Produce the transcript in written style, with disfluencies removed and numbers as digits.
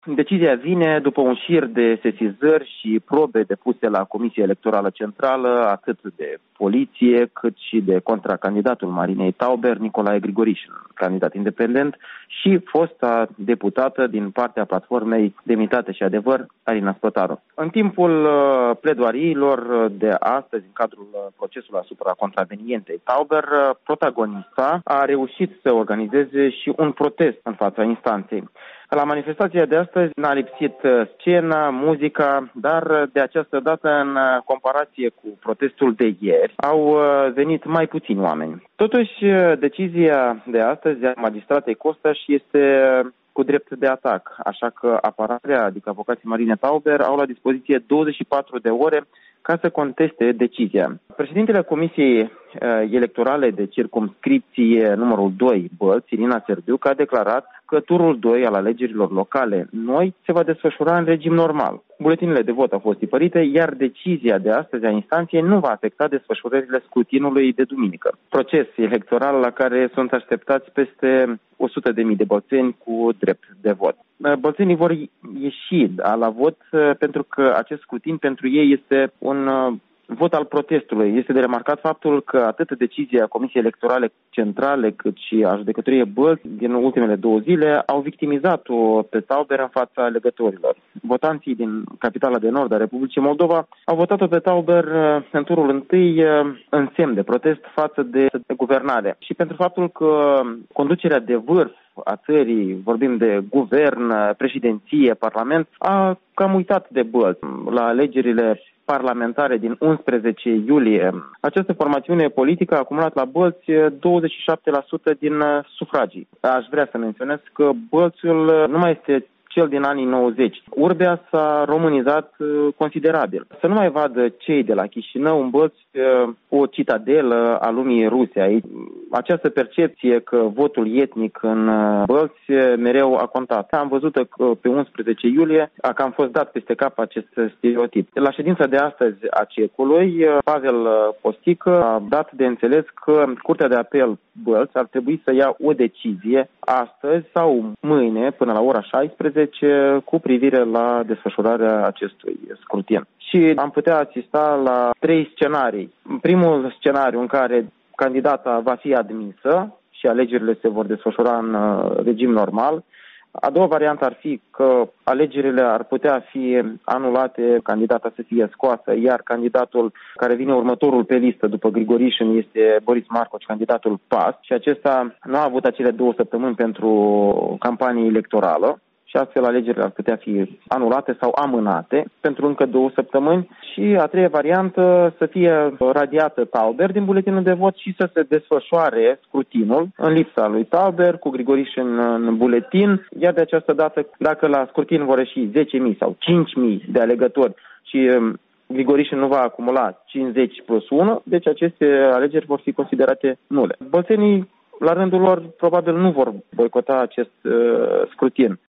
Decizia vine după un șir de sesizări și probe depuse la Comisia Electorală Centrală, atât de poliție, cât și de contracandidatul Marinei Tauber, Nicolae Grigorișin, candidat independent, și fosta deputată din partea platformei Demnitate și Adevăr, Alina Spătaru. În timpul pledoariilor de astăzi, în cadrul procesului asupra contravenientei Tauber, protagonista a reușit să organizeze și un protest în fața instanței. La manifestația de astăzi n-a lipsit scena, muzica, dar de această dată, în comparație cu protestul de ieri, au venit mai puțini oameni. Totuși, decizia de astăzi a magistratei Costaș este cu drept de atac, așa că apărarea, adică avocații Marine Tauber, au la dispoziție 24 de ore ca să conteste decizia. Președintele Comisiei Electorale de Circumscripție numărul 2, Bălți, Irina Serdiuc, a declarat că turul 2 al alegerilor locale noi se va desfășura în regim normal. Buletinele de vot au fost tipărite, iar decizia de astăzi a instanței nu va afecta desfășurările scrutinului de duminică. Proces electoral la care sunt așteptați peste 100.000 de bălțeni cu drept de vot. Bălțenii vor ieși la vot pentru că acest scrutin pentru ei este un vot al protestului. Este de remarcat faptul că atât decizia Comisiei Electorale Centrale cât și a Judecătoriei Bălți din ultimele 2 zile au victimizat-o pe Tauber în fața alegătorilor. Votanții din capitala de nord a Republicii Moldova au votat-o pe Tauber în turul întâi în semn de protest față de guvernare și pentru faptul că conducerea de vârf a țării, vorbim de guvern, președinție, parlament, a cam uitat de Bălți la alegerile parlamentare din 11 iulie. Această formațiune politică a acumulat la Bălți 27% din sufragii. Aș vrea să menționez că Bălțiul nu mai este cel din anii 90. Urbea s-a românizat considerabil. Să nu mai vadă cei de la Chișinău în Bălți o citadelă a lumii ruse aici. Această percepție că votul etnic în Bălți mereu a contat. Am văzut că pe 11 iulie a cam fost dat peste cap acest stereotip. La ședința de astăzi a CEC-ului, Pavel Postică a dat de înțeles că Curtea de Apel Bălți ar trebui să ia o decizie astăzi sau mâine până la ora 16 cu privire la desfășurarea acestui scrutin. Și am putea asista la 3 scenarii. Primul scenariu în care candidata va fi admisă și alegerile se vor desfășura în regim normal. A doua variantă ar fi că alegerile ar putea fi anulate, candidata să fie scoasă, iar candidatul care vine următorul pe listă după Grigorișin este Boris Marcoci, candidatul PAS, și acesta nu a avut acele 2 săptămâni pentru campanie electorală. Și astfel alegerile ar putea fi anulate sau amânate pentru încă 2 săptămâni. Și a treia variantă să fie radiată Tauber din buletinul de vot și să se desfășoare scrutinul în lipsa lui Tauber cu Grigorișin în buletin. Iar de această dată, dacă la scrutin vor ieși 10.000 sau 5.000 de alegători și Grigorișin nu va acumula 50 plus 1, deci aceste alegeri vor fi considerate nule. Bălțenii, la rândul lor, probabil nu vor boicota acest scrutin.